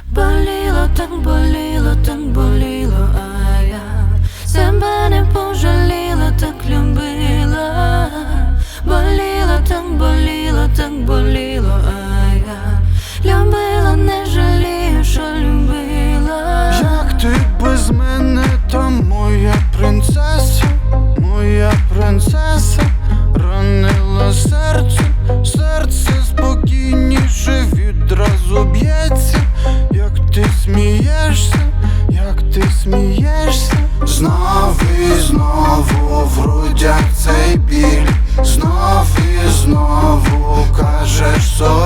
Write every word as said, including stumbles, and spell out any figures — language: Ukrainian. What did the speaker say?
Боліло, так боліло, так боліло, а я себе не пожаліла, так любила. Боліло, так боліло, так боліло, а я любила, не жалію, що любила. Як ти без мене, там моя принцеса, моя принцеса, ранила серце, серце спокійніше відразу б'ється. Як ти смієшся, як ти смієшся, знов і знову в грудях цей біль, знов і знову кажеш собі.